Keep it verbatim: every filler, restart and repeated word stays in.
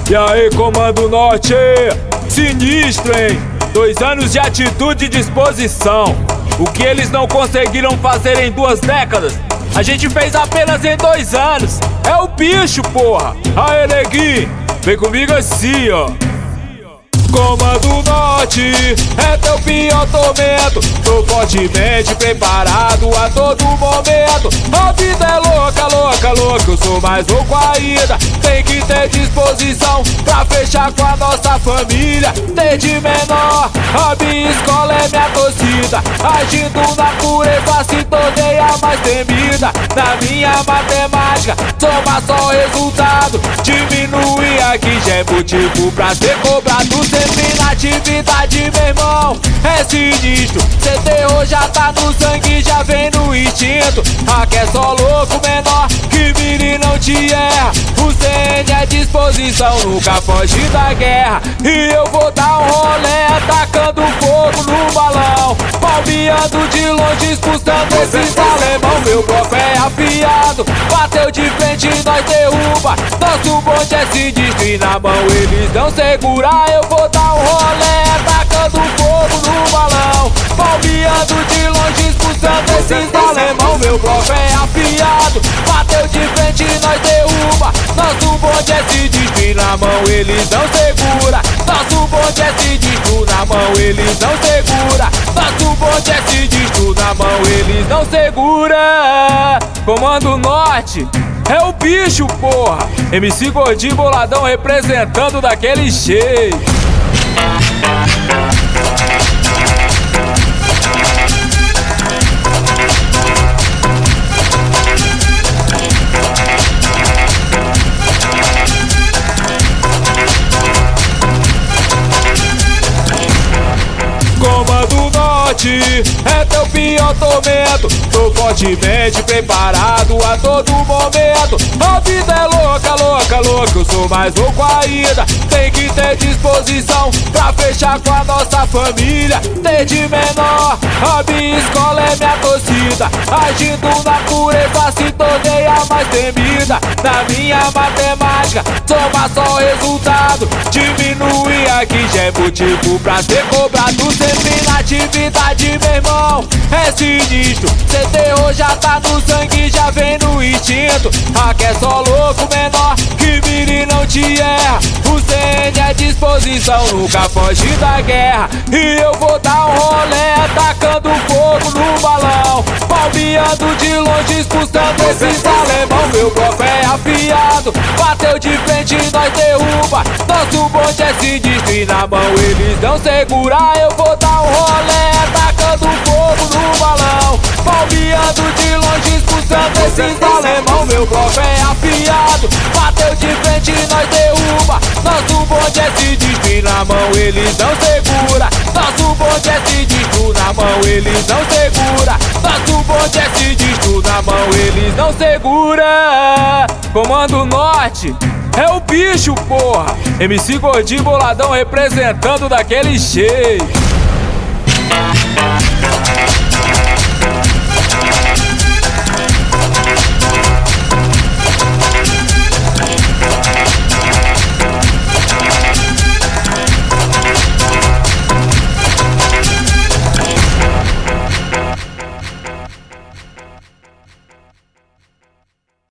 E aí, Comando Norte, sinistro, hein? Dois anos de atitude e disposição. O que eles não conseguiram fazer em duas décadas, a gente fez apenas em dois anos. É o bicho, porra. Aê, neguinho, vem comigo assim, ó. Comando Norte é teu pior tormento. Tô fortemente preparado a todo momento. A vida é louca, louca, louca. Eu sou mais louco ainda. Tem que ter disposição pra fechar com a nossa família. Desde menor, a minha escola é minha torcida. Agindo na pureza se tornei a mais temida. Na minha matemática, soma só resultado. Diminuir aqui já é motivo pra ser cobrado. Sempre na atividade, meu irmão, é sinistro. Cê terror já tá no sangue, já vem no instinto. Aqui é só louco menor, que mira e não te erra. O C N é disposição, nunca foge da guerra. E eu vou dar um rolê, atacando fogo no balão. Palmeando de longe, expulsando esses alemão. Meu bloco é afiado, bateu de frente, nós derruba. Nosso bonde é sinistro e na mão eles não segurar. Eu vou dar um rolê, atacando fogo no balão. Palmeando de longe, expulsando esses alemão. Meu bloco é afiado, bateu de frente, nós derruba. Nosso bonde é sinistro e na mão eles não segura. Nosso bonde é sinistro, na mão eles não segura. Nosso bonde é sinistro, na mão eles não segura. Comando Norte é o bicho, porra. M C Gordinho Boladão representando daquele jeito. Comando Norte é teu pior tormento. Tô fortemente preparado a todo momento. A vida é louca, louca, louca. Eu sou mais louco ainda. Tem que ter disposição pra fechar com a nossa família. Desde menor, a minha escola é minha torcida. Agindo na pureza se tornei a mais temida. Na minha matemática, soma só resultado. Diminuir aqui já é motivo pra ser cobrado. Sempre na atividade, meu irmão, é sinistro. Cê terror já tá no sangue, já vem no instinto. Aqui é só louco menor, que mira e não te erra. O C N é disposição, nunca foge da guerra. E eu vou dar um rolê, atacando fogo no balão. Palmeando de longe, expulsando esses alemão. Meu bloco é afiado, bateu de frente, nós derruba. Nosso bonde é sinistro e na mão eles não segurar. Eu vou dar um rolê, atacando fogo no balão. Palmeando de longe, expulsando esses alemão. Meu bloco é afiado, bateu de frente, nós derruba. Nosso bonde é sinistro e na mão eles não segura. Nosso bonde é sinistro, na mão eles não segura. Nosso bonde é sinistro, na mão eles não segura. Comando Norte é o bicho, porra. M C Gordinho Boladão representando daquele jeito.